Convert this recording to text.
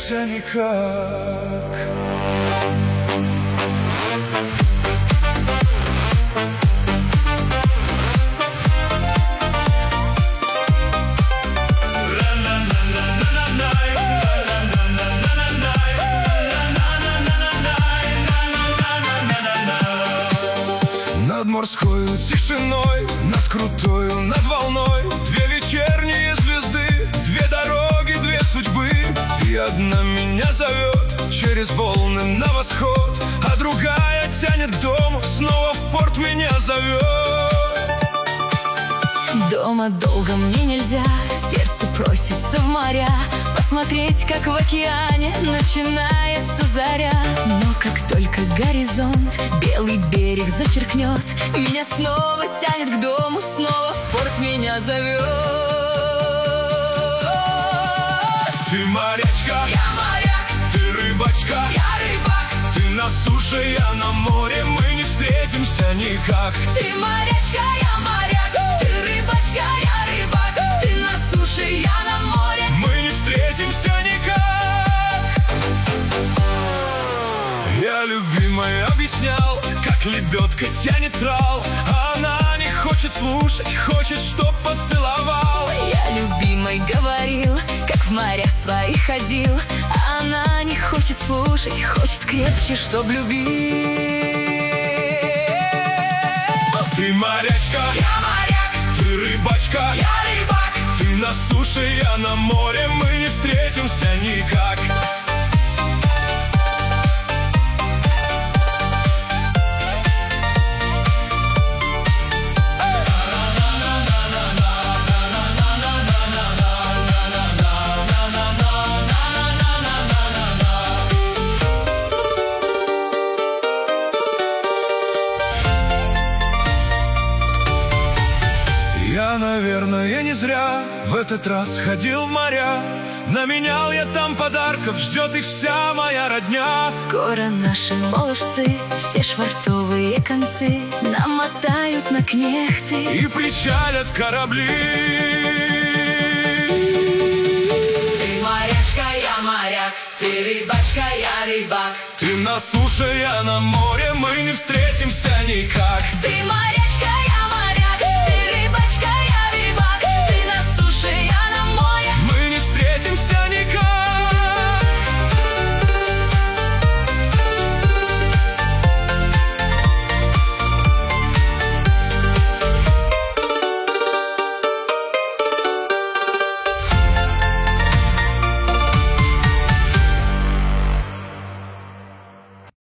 встретимся никак. Над морской тишиной, над крутою, над волной, две вечерние звезды, две дороги, две судьбы. И одна меня зовет через волны на восход, а другая тянет к дому, снова в порт меня зовет. Дома долго мне нельзя, сердце просится в моря, посмотреть, как в океане начинается заря. Но как только горизонт белый берег зачеркнет, меня снова тянет к дому, снова в порт меня зовет. Ты морячка, Я моряк, ты рыбачка, я рыбак. ты на суше, я на море, мы не встретимся никак. Ты морячка, я моряк, ты рыбачка, я рыбак. Ты на суше, я на море, Мы не встретимся никак. Я любимой объяснял, как лебедка тянет трал, а она не хочет слушать, хочет, чтоб поцеловал. Я любимой говорил, как в морях своих ходил, а она не хочет слушать, хочет крепче, чтоб любить. Ты морячка, Я моряк, ты рыбачка, я рыбак. ты на суше, я на море, мы не встретимся никак. Я, наверное, не зря в этот раз ходил в моря. Наменял я там подарков, ждет и вся моя родня. Скоро наши молодцы, все швартовые концы намотают на кнехты И причалят корабли. Ты морячка, я моряк, ты рыбачка, я рыбак. Ты на суше, я на море, мы не встретимся